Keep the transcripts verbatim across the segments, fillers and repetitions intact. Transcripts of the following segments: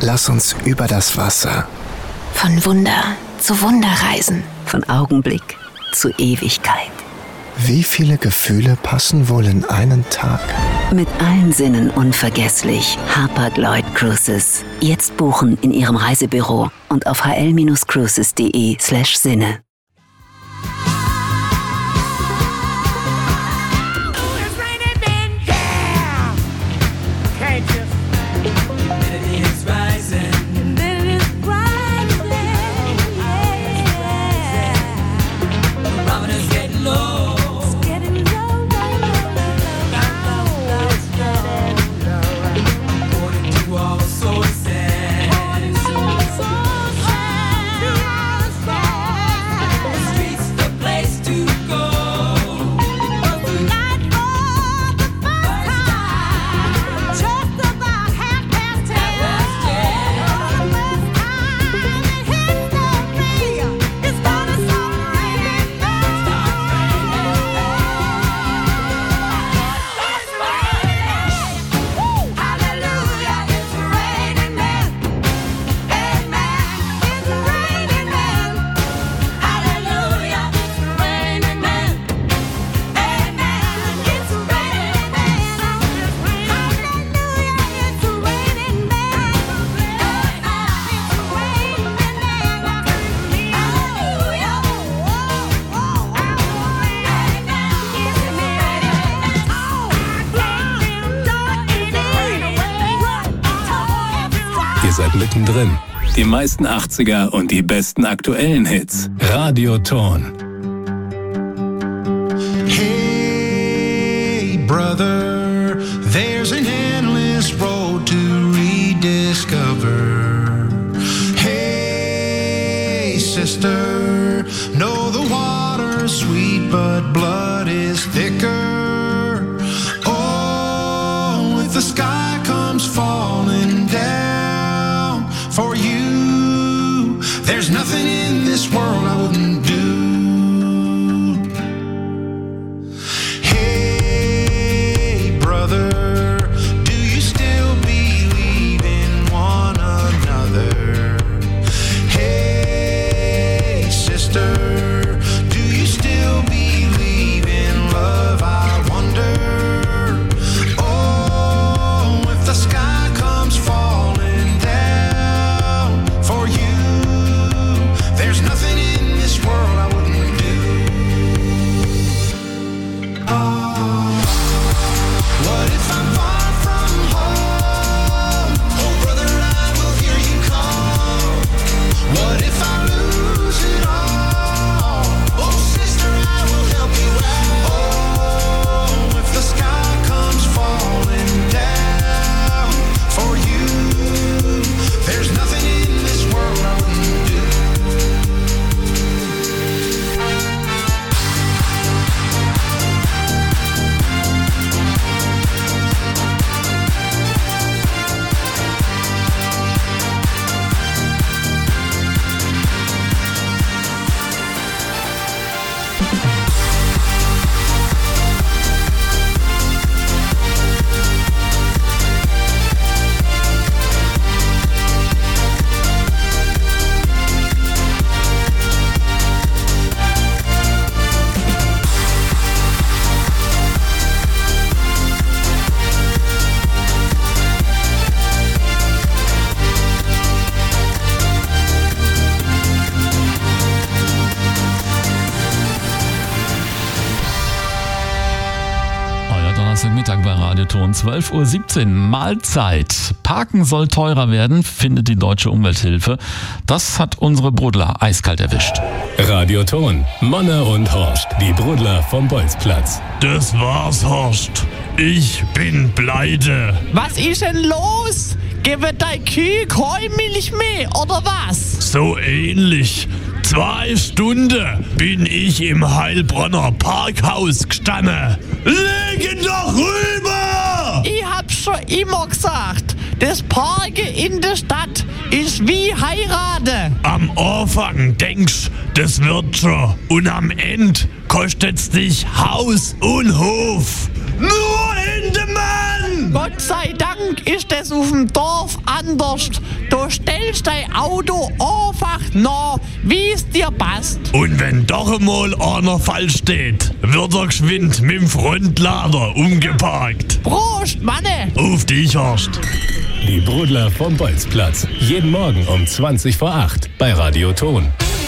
Lass uns über das Wasser. Von Wunder zu Wunder reisen. Von Augenblick zu Ewigkeit. Wie viele Gefühle passen wohl in einen Tag? Mit allen Sinnen unvergesslich. Hapag-Lloyd Cruises. Jetzt buchen in Ihrem Reisebüro und auf h l cruises punkt d e slash Sinne. Seid mittendrin. Die meisten achtziger und die besten aktuellen Hits. Radioton. Hey, brother, there's an endless road to rediscover. Hey, sister, know the water's sweet, but blood is thicker. Oh, if the sky comes falling down for you, there's nothing in this world I wouldn't do. Hey, brother, do you still believe in one another? Hey, sister, do you still believe in love? I wonder. Oh, if the sky comes falling down for you, there's nothing in this world I wouldn't do. Oh, what if I'm far from home? Oh, brother, I will hear you call. What if I lose it all? Oh, sister, I will help you out. Oh, if the sky comes falling down for you, there's nothing in this world I wouldn't do. Euer Donnerstagmittag bei Radioton, zwölf Uhr siebzehn, Mahlzeit. Parken soll teurer werden, findet die Deutsche Umwelthilfe. Das hat unsere Brudler eiskalt erwischt. Radioton, Manne und Horst, die Brudler vom Bolzplatz. Das war's, Horst. Ich bin pleite. Was ist denn los? Gebe dein Kühe keine Milch mehr, oder was? So ähnlich. Zwei Stunden bin ich im Heilbronner Parkhaus gestanden. Legen doch rüber! Ich hab's schon immer gesagt, das Parken in der Stadt ist wie heiraten. Am Anfang denkst, das wird schon. Und am Ende kostet's dich Haus und Hof. Nur in dem Mann! Gott sei Dank ist es auf dem Dorf anders. Du stellst dein Auto einfach nach, wie es dir passt. Und wenn doch einmal einer falsch steht, wird er geschwind mit dem Frontlader umgeparkt. Prost, Manne! Auf dich, Horst. Die Brudler vom Bolzplatz. Jeden Morgen um zwanzig vor acht bei Radio Ton.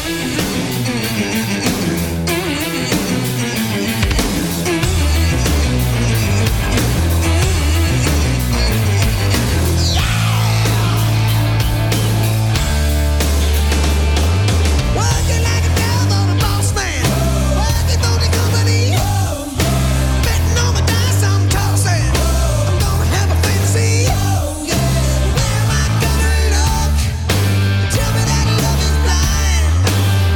Working like a devil, a boss man. Working for the company. Betting on the dice I'm tossing. I'm gonna have a fantasy. Where am I gonna look? Tell me that love is blind.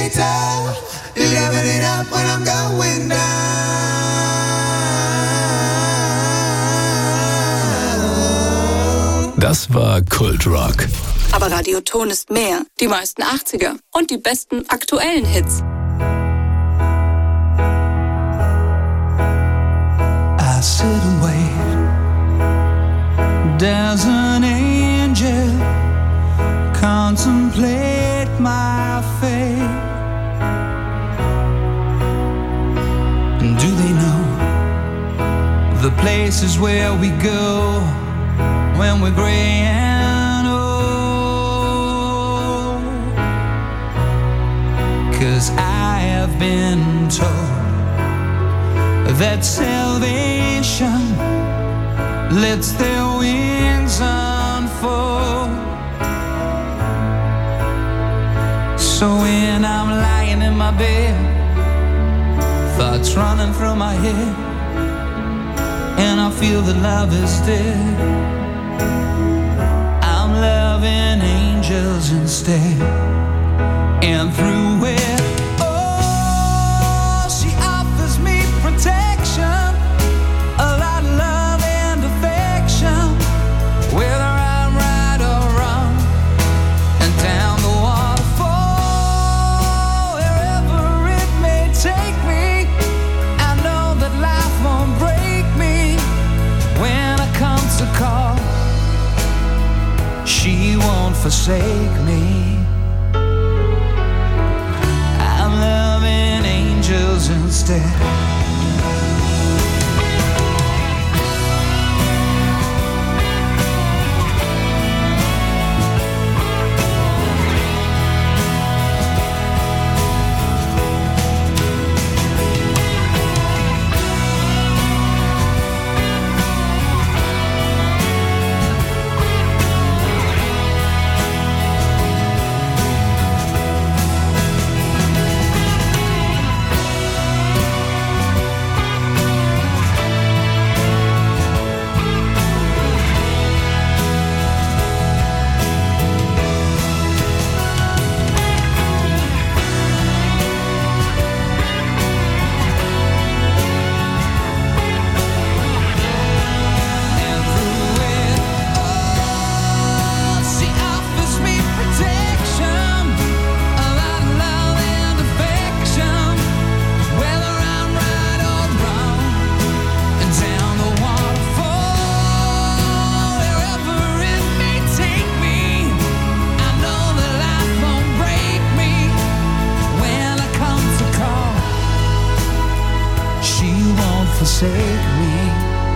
tell. You're living it up when I'm going down. Das war Kultrock. Aber Radioton ist mehr. Die meisten achtziger und die besten aktuellen Hits. I sit and wait. There's an angel. Contemplate my fate. Do they know the places where we go when we're gray and old? 'Cause I have been told that salvation lets their wings unfold. So when I'm lying in my bed, thoughts running through my head, and I feel that love is dead, I'm loving angels instead. And through it, oh, she offers me protection, a lot of love and affection, whether I'm right or wrong, and down the waterfall, wherever it may take me, I know that life won't break me when I come to call. She won't forsake me. I'm loving angels instead. Forsake me.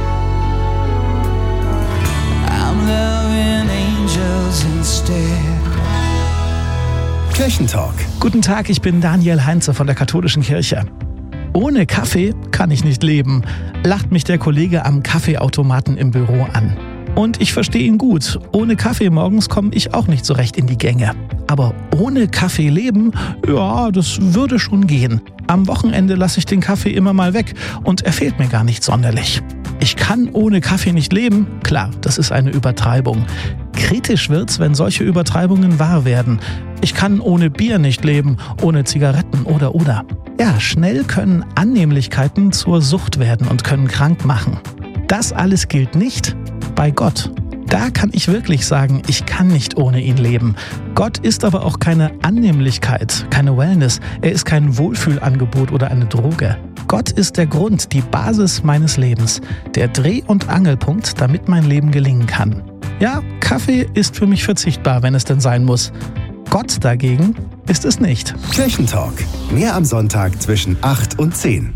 I'm loving angels instead. Kirchentalk. Guten Tag, ich bin Daniel Heinze von der Katholischen Kirche. Ohne Kaffee kann ich nicht leben, lacht mich der Kollege am Kaffeeautomaten im Büro an. Und ich verstehe ihn gut. Ohne Kaffee morgens komme ich auch nicht so recht in die Gänge. Aber ohne Kaffee leben, ja, das würde schon gehen. Am Wochenende lasse ich den Kaffee immer mal weg und er fehlt mir gar nicht sonderlich. Ich kann ohne Kaffee nicht leben? Klar, das ist eine Übertreibung. Kritisch wird's, wenn solche Übertreibungen wahr werden. Ich kann ohne Bier nicht leben, ohne Zigaretten oder oder. Ja, schnell können Annehmlichkeiten zur Sucht werden und können krank machen. Das alles gilt nicht bei Gott. Da kann ich wirklich sagen, ich kann nicht ohne ihn leben. Gott ist aber auch keine Annehmlichkeit, keine Wellness. Er ist kein Wohlfühlangebot oder eine Droge. Gott ist der Grund, die Basis meines Lebens, der Dreh- und Angelpunkt, damit mein Leben gelingen kann. Ja, Kaffee ist für mich verzichtbar, wenn es denn sein muss. Gott dagegen ist es nicht. Kirchentalk. Mehr am Sonntag zwischen acht und zehn.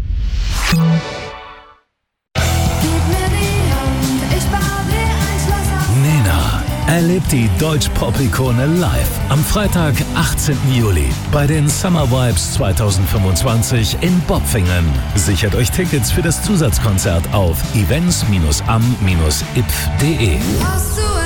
Nena erlebt die Deutsch-Pop-Ikone live am Freitag, achtzehnten Juli bei den Summer Vibes zwanzig fünfundzwanzig in Bopfingen. Sichert euch Tickets für das Zusatzkonzert auf events am i p f punkt de.